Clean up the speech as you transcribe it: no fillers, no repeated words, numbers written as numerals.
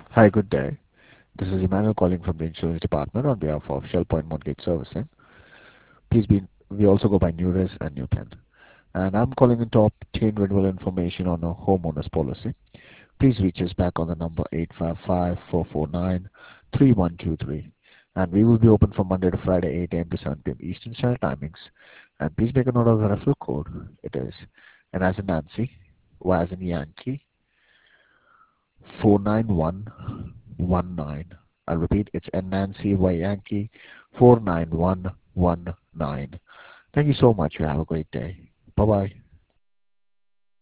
Hi, good day. This is Emmanuel calling from the insurance department on behalf of Shell Point Mortgage Servicing. We also go by Nures and Newton. And I'm calling in to obtain renewal information on a homeowner's policy. Please reach us back on the number 855-449-3123. And we will be open from Monday to Friday, 8 a.m. to 7 p.m. Eastern Standard Timings. And please make a note of the referral code. It is N as in Nancy, Y as in Yankee, 49119. I'll repeat, it's N Nancy Y Yankee 49119. Thank you so much. You have a great day. Bye bye.